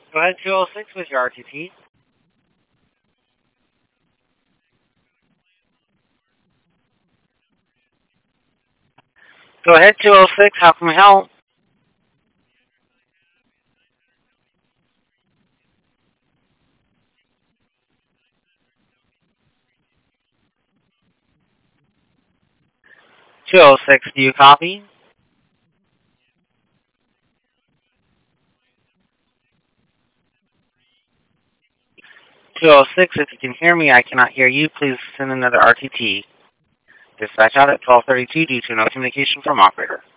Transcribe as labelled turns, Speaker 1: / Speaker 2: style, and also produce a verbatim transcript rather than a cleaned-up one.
Speaker 1: Go ahead, two oh six with your R T T. Go ahead, two oh six, how can we help? two oh six, do you copy? two oh six, if you can hear me, I cannot hear you. Please send another R T T. Dispatch out at twelve thirty-two due to no communication from operator.